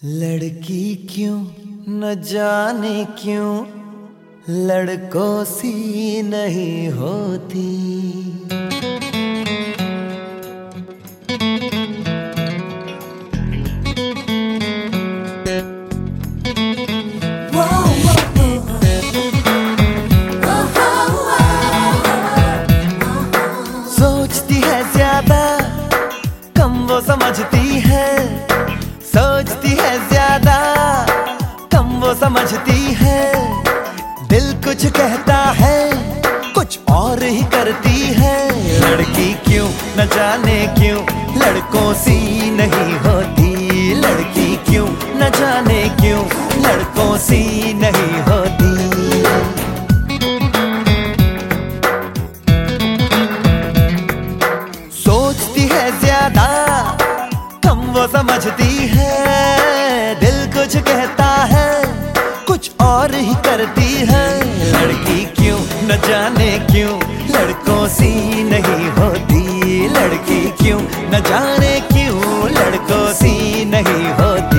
लड़की क्यों न जाने क्यों लड़कों सी नहीं होती। सोचती है ज्यादा कम वो समझती है, सोचती है ज्यादा कम वो समझती है। दिल कुछ कहता है कुछ और ही करती है। लड़की क्यों न जाने क्यों लड़कों सी नहीं होती। लड़की क्यों न जाने क्यों लड़कों सी नहीं होती। सोचती है ज्यादा कम वो समझती है। दिल कुछ कहता है कुछ और ही करती है। लड़की क्यों न जाने क्यों लड़कों सी नहीं होती। लड़की क्यों न जाने क्यों लड़कों सी नहीं होती।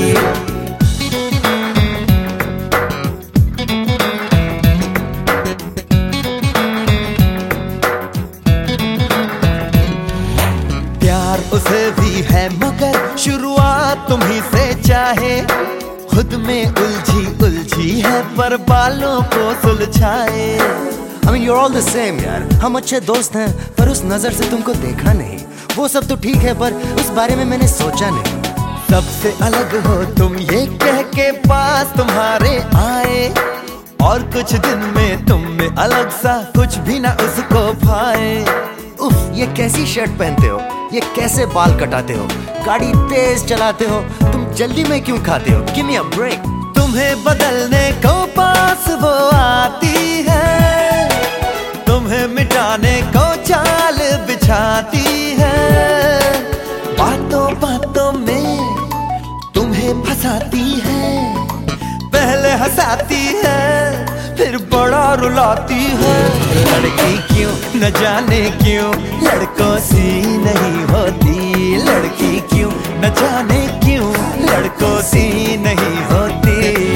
प्यार उसे भी है मगर शुरुआत तुम्ही से चाहे। खुद में उलझी उलझी है पर बालों को सुलझाए। I mean, you're all the same यार। हम अच्छे दोस्त हैं पर उस नजर से तुमको देखा नहीं। वो सब तो ठीक है पर उस बारे में मैंने सोचा नहीं। सबसे अलग हो तुम ये कह के पास तुम्हारे आए, और कुछ दिन में तुम में अलग सा कुछ भी ना उसको भाए। उफ, ये कैसी शर्ट पहनते हो, ये कैसे बाल कटाते हो, गाड़ी तेज चलाते हो, तुम जल्दी में क्यों खाते हो? Give me a break। तुम्हें बदलने को पास वो आती है, तुम्हें मिटाने को चाल बिछाती है। बातों बातों में तुम्हें फंसाती है, पहले हंसाती है फिर बड़ा रुलाती है। लड़की क्यों न जाने क्यों लड़कों सी नहीं होती। लड़की क्यों न जाने क्यों लड़कों सी नहीं होती।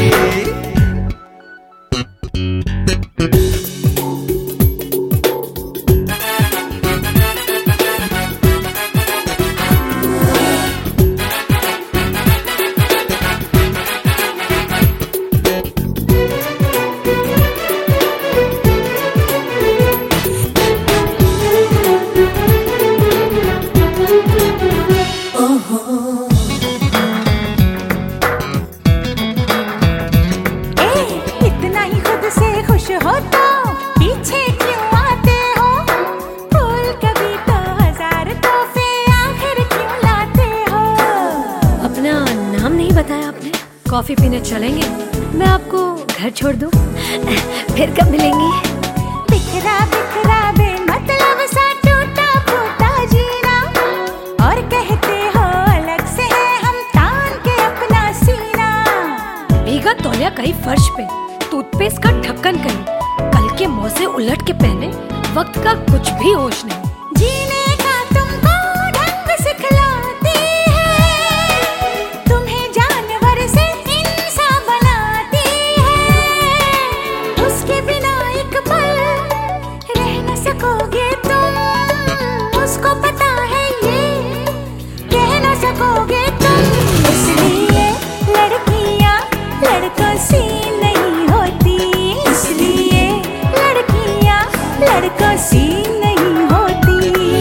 पीछे क्यों आते हो? फूल कभी तो हजार तोहफे आखिर क्यों लाते हो? अपना नाम नहीं बताया आपने। कॉफी पीने चलेंगे? मैं आपको घर छोड़ दूं? फिर कब मिलेंगी? बिखरा बिखरा बेमतलब सा टूटा फूटा जीना, और कहते हो अलग से है हम तान के अपना सीना। भीगा तौलिया कहीं फर्श पे, टूथपेस्ट का ढक्कन कहीं, कल के मुंह से उलट के पहने, वक्त का कुछ भी होश नहीं। जीने का तुमको ढंग सिखलाती है, तुम्हें जानवर से इंसान बनाती है। उसके बिना एक पल रह न सकोगे तुम, उसको पता है ये कह न सकोगे तुम। इसलिए लड़कियां लड़कों से नहीं होती। इसलिए लड़कियां लड़कों से नहीं होती।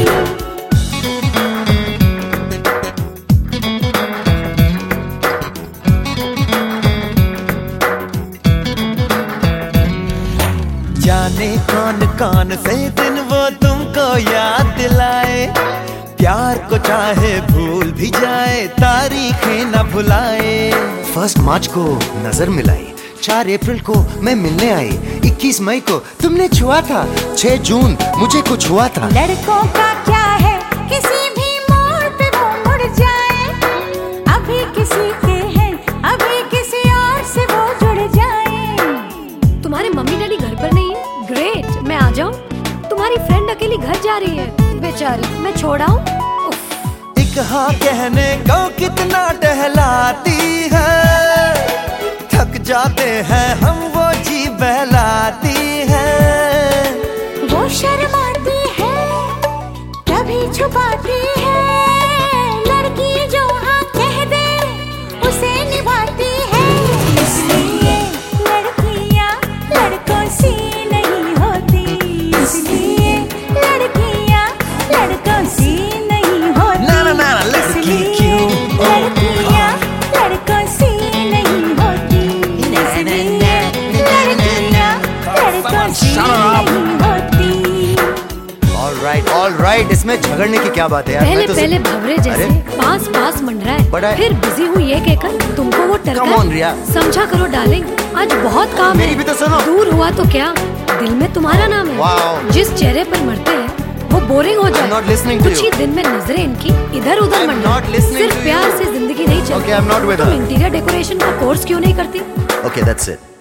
जाने कौन कौन से दिन वो तुमको याद दिलाए। प्यार को चाहे भूल भी जाए, तारीखें न भुलाए। 1 मार्च को नजर मिलाई, 4 अप्रैल को मैं मिलने आई, 21 मई को तुमने छुआ था, 6 जून मुझे कुछ हुआ था। लड़कों का क्या है किसी भी मोड़ पे वो मुड़ जाए। अभी किसी के हैं अभी किसी और से वो जुड़ जाए। तुम्हारे मम्मी डैडी घर पर नहीं है? ग्रेट, मैं आ जाऊं? तुम्हारी फ्रेंड अकेली घर जा रही है, बेचारी, मैं छोड़ आऊं? एक हाँ कहने को कितना टहलाती जाते हैं हम वो जी बहलाती है। वो शर्माती है कभी छुपाती है, लड़की जो हाँ कह दे उसे निभाती है। इसलिए लड़कियाँ लड़कों सी नहीं होती, इसलिए लड़कियाँ लड़कों सी नहीं होती। ना ना ना लड़की क्यों, लड़कियाँ लड़कों सी नहीं होती, इसलिए लड़कियाँ लड़कों सी नहीं होती। ऑल राइट, इसमें झगड़ने की क्या बात है यार? पहले मैं तो पहले भवरे जैसे पास पास मंडरा बड़ा है, है। फिर बिजी हूँ ये कहकर तुमको वो टरका। Come on, रिया। समझा करो डार्लिंग, आज बहुत काम मेरी है। भी तो सुनो। दूर हुआ तो क्या, दिल में तुम्हारा नाम है। Wow। जिस चेहरे पर मरते हैं वो बोरिंग हो जाए। not listening to कुछ ही you। दिन में नजरें इनकी इधर उधर I'm मंडरा। not listening सिर्फ to प्यार you। से जिंदगी नहीं चलती। Okay, I'm not with तुम her। इंटीरियर डेकोरेशन का कोर्स क्यों नहीं करती? Okay, that's it.